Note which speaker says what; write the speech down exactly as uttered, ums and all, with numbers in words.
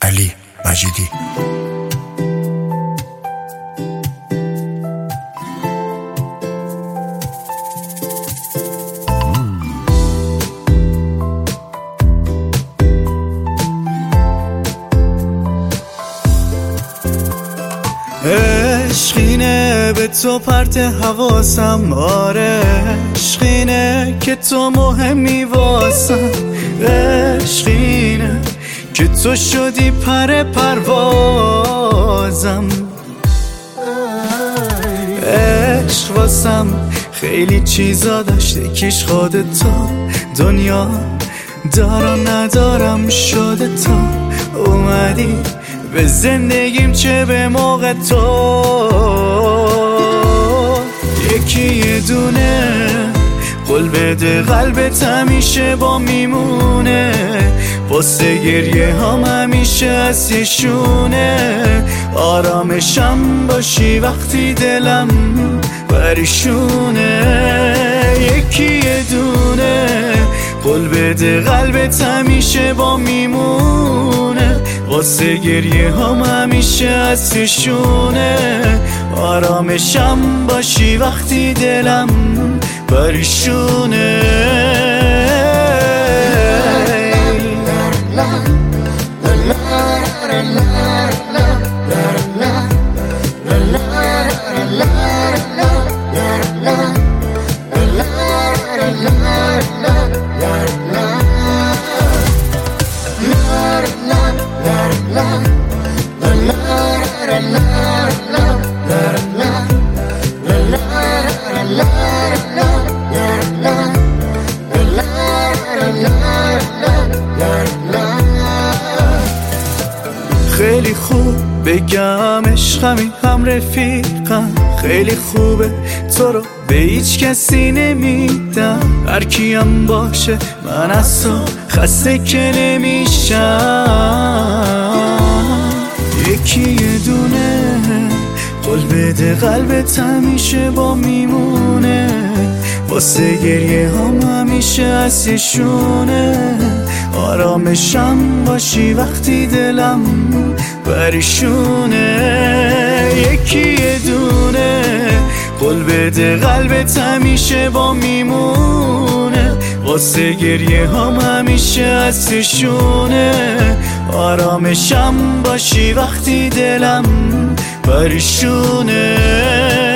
Speaker 1: علی مجیدی.
Speaker 2: عشقینه به تو پرت حواسم، آره عشقینه که تو مهمی واسم، عشقینه که تو شدی پر پروازم. عشق واسم خیلی چیزا داشته کیش خودت تو دنیا دارا ندارم شده تو اومدی به زندگیم چه به موقع تو. یکی یه دونه قول بده قلبت همیشه با میمونه، واسه گریه هم همیشه از یه شونه، آرامشم باشی وقتی دلم پریشونه. یکی یه دونه قول بده قلبت همیشه با میمونه، واسه گریه هم همیشه از شونه، آرامشم باشی وقتی دلم پریشونه. خیلی خوب بگم عشقمی هم رفیقم، خیلی خوبه تو رو به هیچ کسی نمیدم، هر کیم باشه من از تو خسته که نمیشم. یکی یه دونه قول بده قلبت همیشه با میمونه، واسه گریه هم همیشه از یه شونه، آرامشم باشی وقتی دلم پریشونه. یکی یه دونه قول بده قلبت همیشه با میمونه، واسه گریه هم همیشه از شونه، آرامشم باشی وقتی دلم پریشونه.